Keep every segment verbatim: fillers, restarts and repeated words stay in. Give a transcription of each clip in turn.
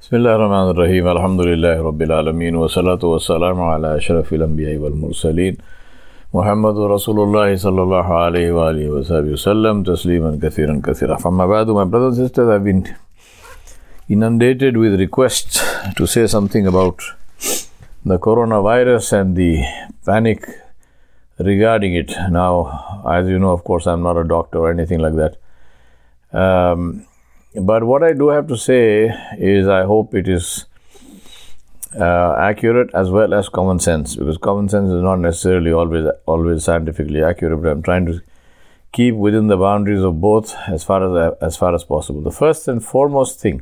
Bismillah ar-Rahman ar-Rahim. Alhamdulillahi Rabbil Alameen. Wa salatu wa salamu ala ashrafil anbiya wal mursaleen. Muhammadu Rasulullah sallallahu alayhi wa alihi wa sahbihi wa sallam. Tasliman kathiran kathira. Amma ba'du, my brothers and sisters, I've been inundated with requests to say something about the coronavirus and the panic regarding it. Now, as you know, of course, I'm not a doctor or anything like that. Um, But what I do have to say is I hope it is uh, accurate as well as common sense, because common sense is not necessarily always always scientifically accurate, but I'm trying to keep within the boundaries of both as far as as far as possible. The first and foremost thing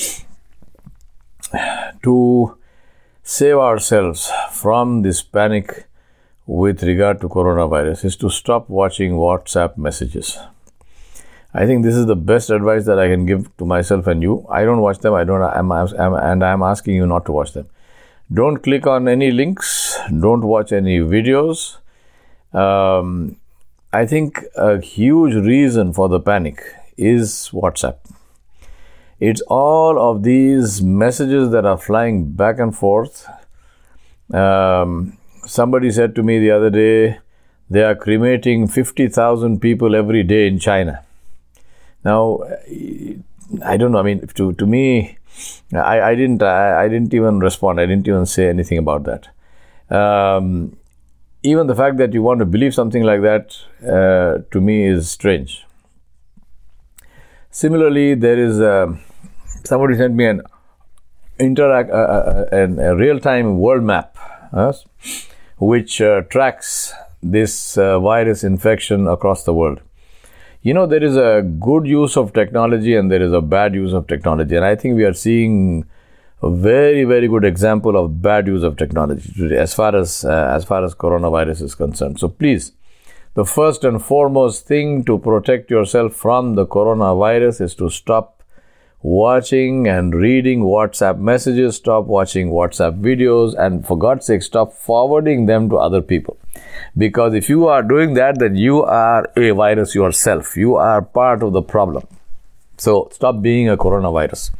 to save ourselves from this panic with regard to coronavirus is to stop watching WhatsApp messages. I think this is the best advice that I can give to myself and you. I don't watch them. I don't. I'm, I'm, and I'm asking you not to watch them. Don't click on any links. Don't watch any videos. Um, I think a huge reason for the panic is WhatsApp. It's all of these messages that are flying back and forth. Um, somebody said to me the other day, they are cremating fifty thousand people every day in China. Now, I don't know. I mean, to to me, I, I didn't I, I didn't even respond. I didn't even say anything about that. Um, even the fact that you want to believe something like that, uh, to me, is strange. Similarly, there is uh, somebody sent me an interact uh, uh, an, a real-time world map, uh, which uh, tracks this uh, virus infection across the world. You know, there is a good use of technology and there is a bad use of technology. And I think we are seeing a very, very good example of bad use of technology today as far as, uh, as far as coronavirus is concerned. So please, the first and foremost thing to protect yourself from the coronavirus is to stop watching and reading WhatsApp messages, stop watching WhatsApp videos, and for God's sake, stop forwarding them to other people. Because if you are doing that, then you are a virus yourself. You are part of the problem. So stop being a coronavirus.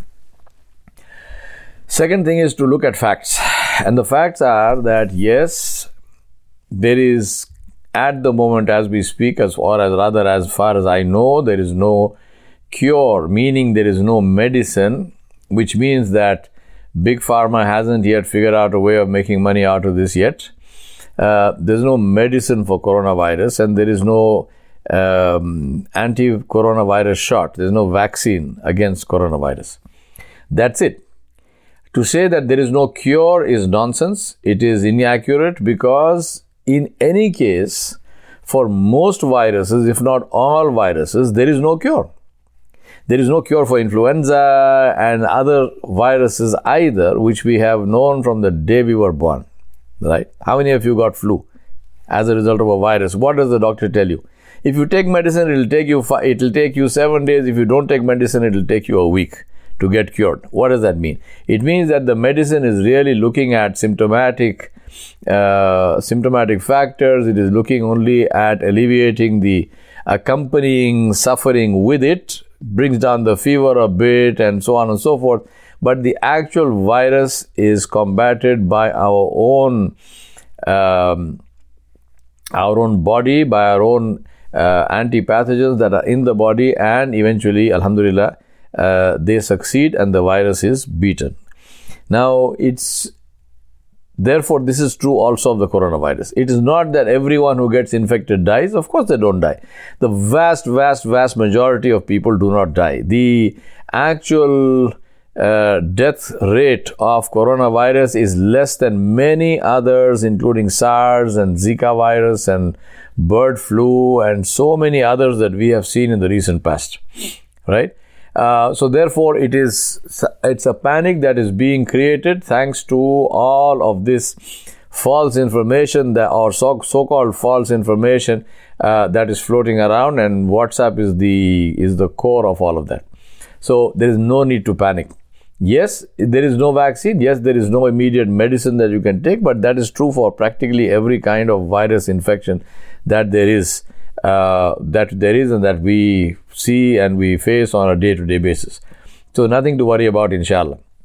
Second thing is to look at facts. And the facts are that yes, there is at the moment as we speak, as or as rather as far as I know, there is no cure, meaning there is no medicine, which means that Big Pharma hasn't yet figured out a way of making money out of this yet. Uh, there's no medicine for coronavirus and there is no um, anti-coronavirus shot. There's no vaccine against coronavirus. That's it. To say that there is no cure is nonsense. It is inaccurate because in any case, for most viruses, if not all viruses, there is no cure. There is no cure for influenza and other viruses either, which we have known from the day we were born. Right? How many of you got flu as a result of a virus? What does the doctor tell you? If you take medicine, it will take you fi- it will take you seven days. If you don't take medicine, it will take you a week to get cured. What does that mean? It means that the medicine is really looking at symptomatic uh, symptomatic factors. It is looking only at alleviating the accompanying suffering with it, brings down the fever a bit and so on and so forth. But the actual virus is combated by our own um, our own body, by our own uh, anti-pathogens that are in the body, and eventually, alhamdulillah, uh, they succeed and the virus is beaten. Now, it's therefore, this is true also of the coronavirus. It is not that everyone who gets infected dies. Of course, they don't die. The vast, vast, vast majority of people do not die. The actual uh, death rate of coronavirus is less than many others, including SARS and Zika virus and bird flu and so many others that we have seen in the recent past. Right? Uh, so therefore, it is it's a panic that is being created thanks to all of this false information that or so, so-called false information uh, that is floating around, and WhatsApp is the is the core of all of that. So there is no need to panic. Yes, there is no vaccine. Yes, there is no immediate medicine that you can take, but that is true for practically every kind of virus infection that there is. Uh, that there is and that we see and we face on a day-to-day basis. So nothing to worry about, inshallah.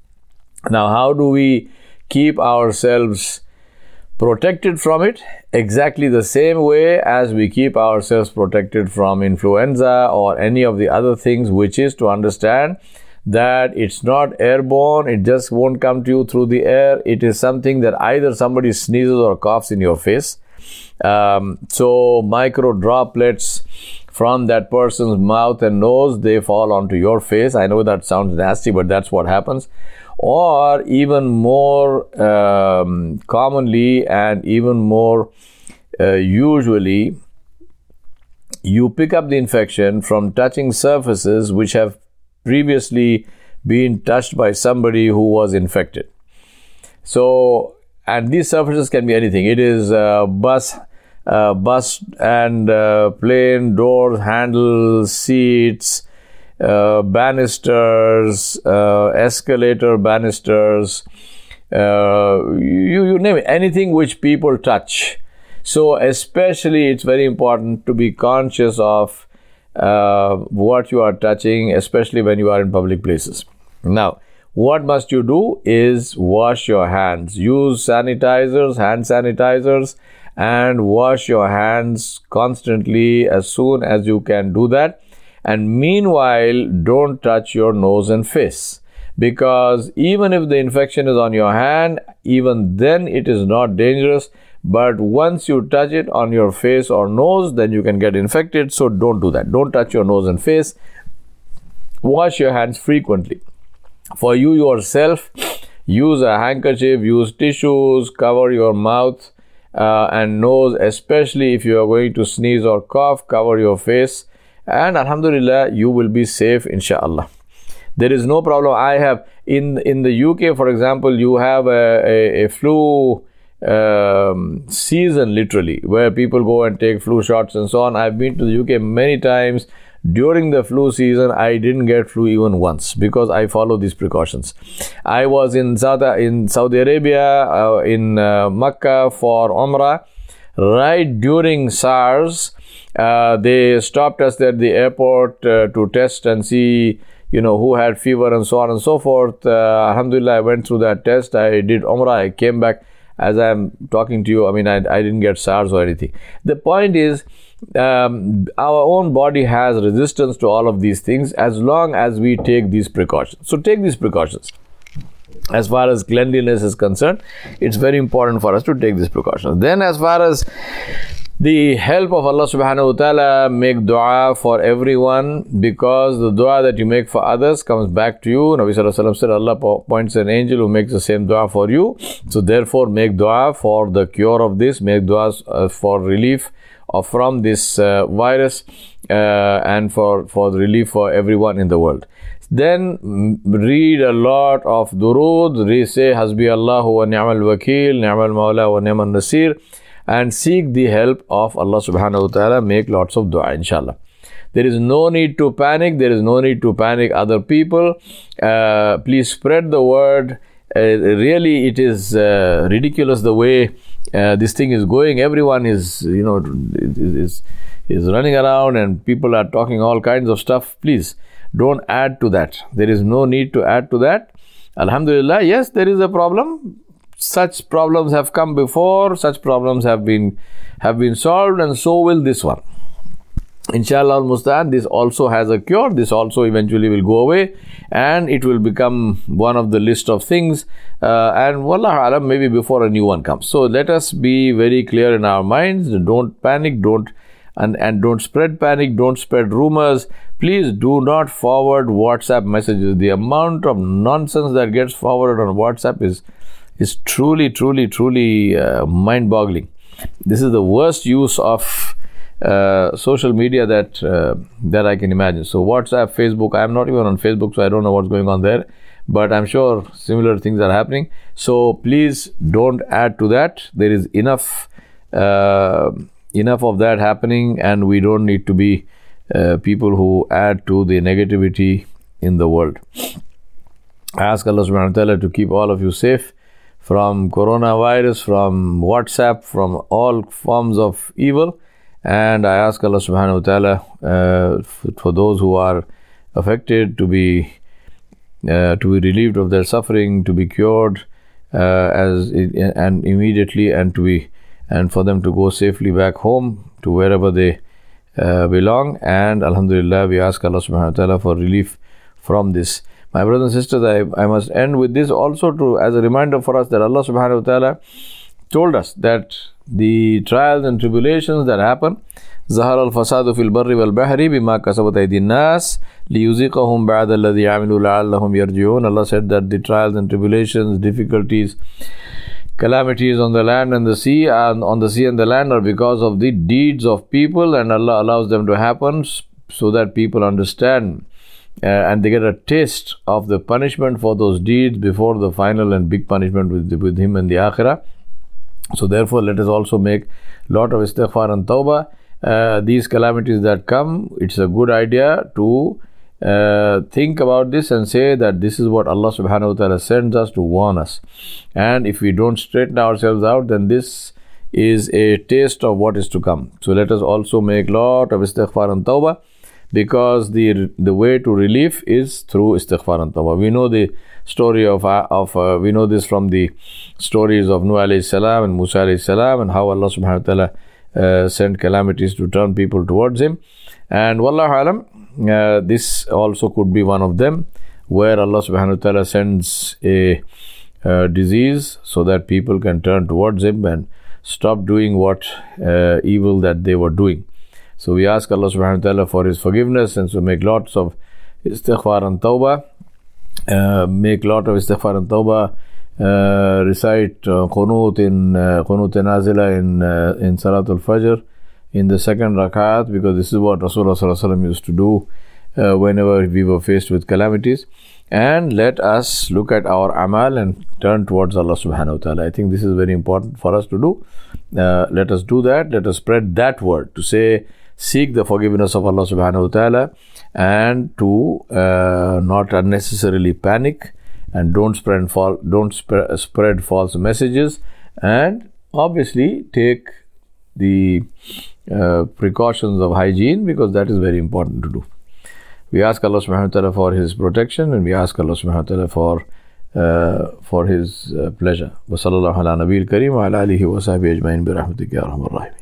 Now, how do we keep ourselves protected from it? Exactly the same way as we keep ourselves protected from influenza or any of the other things, which is to understand that it's not airborne, it just won't come to you through the air. It is something that either somebody sneezes or coughs in your face. Um, so micro droplets from that person's mouth and nose, they fall onto your face. I know that sounds nasty, but that's what happens. Or even more um, commonly and even more uh, usually, you pick up the infection from touching surfaces which have previously been touched by somebody who was infected. So, and these surfaces can be anything. It is uh, bus, uh, bus and uh, plane doors, handles, seats, Uh, banisters, uh, escalator banisters, uh, you, you name it, anything which people touch. So especially it's very important to be conscious of uh, what you are touching, especially when you are in public places. Now, what must you do is wash your hands. Use sanitizers, hand sanitizers, and wash your hands constantly as soon as you can do that. And meanwhile, don't touch your nose and face, because even if the infection is on your hand, even then it is not dangerous. But once you touch it on your face or nose, then you can get infected. So don't do that. Don't touch your nose and face. Wash your hands frequently. For you yourself, use a handkerchief, use tissues, cover your mouth uh, and nose, especially if you are going to sneeze or cough, cover your face. And alhamdulillah, you will be safe, inshallah. There is no problem. I have in in the U K, for example, you have a, a, a flu um, season, literally, where people go and take flu shots and so on. I've been to the U K many times. During the flu season, I didn't get flu even once because I follow these precautions. I was in Saudi, in Saudi Arabia, uh, in uh, Makkah for Umrah, right during SARS. Uh, they stopped us at the airport uh, to test and see, you know, who had fever and so on and so forth. Uh, Alhamdulillah, I went through that test. I did Umrah. I came back. As I'm talking to you, I mean, I, I didn't get SARS or anything. The point is, um, our own body has resistance to all of these things as long as we take these precautions. So take these precautions. As far as cleanliness is concerned, it's very important for us to take these precautions. Then as far as the help of Allah subhanahu wa ta'ala, make dua for everyone, because the dua that you make for others comes back to you. Nabi sallallahu alaihi wasallam said, Allah appoints an angel who makes the same dua for you. So therefore, make dua for the cure of this, make dua uh, for relief of from this uh, virus uh, and for, for the relief for everyone in the world. Then read a lot of durood, re say Hasbi Allahu wa ni'mal wakil, ni'mal mawla wa ni'mal nasir, and seek the help of Allah subhanahu wa ta'ala. Make lots of dua, inshallah. There is no need to panic. There is no need to panic other people. Uh, please spread the word. Uh, really, it is uh, ridiculous the way uh, this thing is going. Everyone is, you know, is, is running around and people are talking all kinds of stuff. Please don't add to that. There is no need to add to that. Alhamdulillah, yes, there is a problem. Such problems have come before, such problems have been have been solved, and so will this one. Inshallah al-Musta'an, this also has a cure. This also eventually will go away and it will become one of the list of things. Uh, and wallahu alam, maybe before a new one comes. So let us be very clear in our minds. Don't panic, don't and, and don't spread panic, don't spread rumors. Please do not forward WhatsApp messages. The amount of nonsense that gets forwarded on WhatsApp is is truly, truly, truly uh, mind-boggling. This is the worst use of uh, social media that uh, that I can imagine. So WhatsApp, Facebook, I'm not even on Facebook, so I don't know what's going on there. But I'm sure similar things are happening. So please don't add to that. There is enough, uh, enough of that happening, and we don't need to be uh, people who add to the negativity in the world. I ask Allah subhanahu wa ta'ala to keep all of you safe from coronavirus, from WhatsApp, from all forms of evil. And I ask Allah subhanahu wa ta'ala uh, for, for those who are affected to be uh, to be relieved of their suffering, to be cured uh, as it, and immediately, and to be and for them to go safely back home to wherever they uh, belong. And alhamdulillah, we ask Allah subhanahu wa ta'ala for relief from this. My brothers and sisters, I, I must end with this also to as a reminder for us that Allah subhanahu wa ta'ala told us that the trials and tribulations that happen, ظهر الفساد في البر والبحر بما كسبت أيدي الناس ليذيقهم بعد الذي عملوا لعلهم يرجعون. Allah said that the trials and tribulations, difficulties, calamities on the land and the sea, and on the sea and the land are because of the deeds of people, and Allah allows them to happen so that people understand uh, and they get a taste of the punishment for those deeds before the final and big punishment with, with Him in the Akhirah. So therefore, let us also make lot of istighfar and tawbah. Uh, these calamities that come, it's a good idea to uh, think about this and say that this is what Allah subhanahu wa ta'ala sends us to warn us. And if we don't straighten ourselves out, then this is a taste of what is to come. So let us also make lot of istighfar and tawbah, because the the way to relief is through istighfar and tawbah. We know the story of, of uh, we know this from the stories of Nuh alayhi salam and Musa alayhi salam, and how Allah subhanahu wa ta'ala Uh, send calamities to turn people towards Him. And wallahu alam, uh, this also could be one of them, where Allah subhanahu wa ta'ala sends a uh, disease so that people can turn towards Him and stop doing what uh, evil that they were doing. So we ask Allah subhanahu wa ta'ala for His forgiveness, and so make lots of istighfar and tawbah, uh, make lot of istighfar and tawbah. Uh, recite uh, qunut in uh, qunut nazila in uh, in Salatul Fajr in the second rakat, because this is what Rasulullah sallallahu alaihi wasallam used to do uh, whenever we were faced with calamities. And let us look at our amal and turn towards Allah subhanahu wa ta'ala. I think this is very important for us to do. Uh, let us do that. Let us spread that word to say, seek the forgiveness of Allah subhanahu wa ta'ala, and to uh, not unnecessarily panic, and don't spread false, don't sp- spread false messages, and obviously take the uh, precautions of hygiene, because that is very important to do. We ask Allah subhanahu wa ta'ala for His protection, and we ask Allah subhanahu wa ta'ala for uh, for His uh, pleasure. Wa sallallahu ala nabiyil kareem wa ala alihi wa sahbihi ajma'in bi rahmatika ya arhamar rahimin.